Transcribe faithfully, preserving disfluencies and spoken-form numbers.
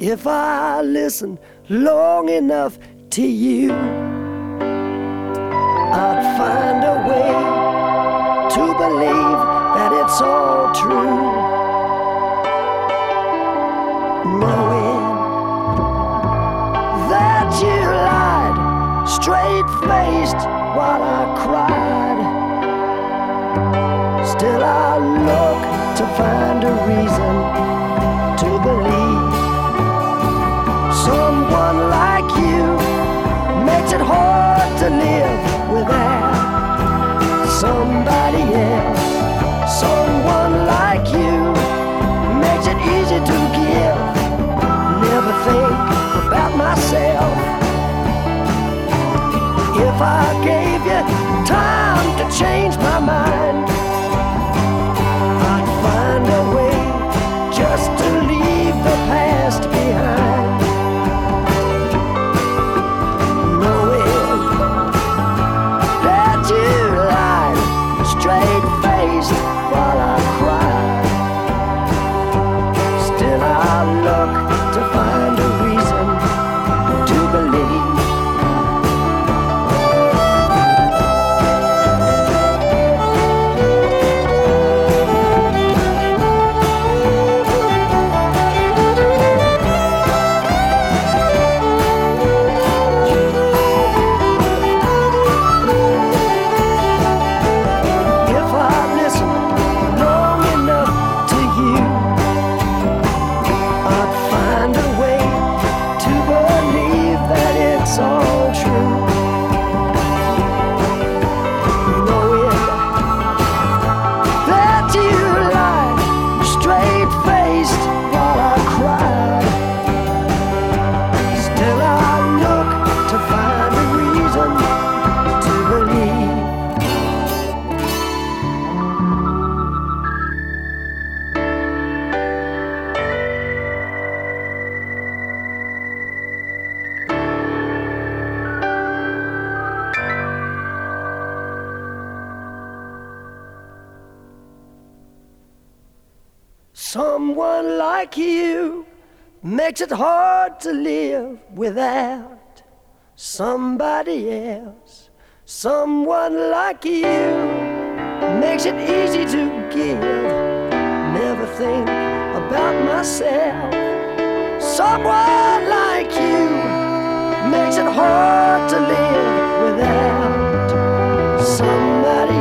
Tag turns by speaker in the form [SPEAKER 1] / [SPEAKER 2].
[SPEAKER 1] If I listen long enough to you, I'd find a way to believe that it's all true. Knowing that you lied straight-faced while I cried, still I look to find a reason to believe. Someone like you makes it hard to live without somebody else. Someone like you makes it easy to give. Never think about myself. If I gave you time to change my mind, I'd find a way just to leave the past behind. Knowing that you lied straight-faced while I cried, still I look to find a reason to believe. It's all true. Knowing that you lied straight-faced while I cried, still I look to find a reason to believe. Someone like you makes it hard to live without somebody else. Someone like you makes it easy to give. Never think about myself. Someone like you makes it hard to live without somebody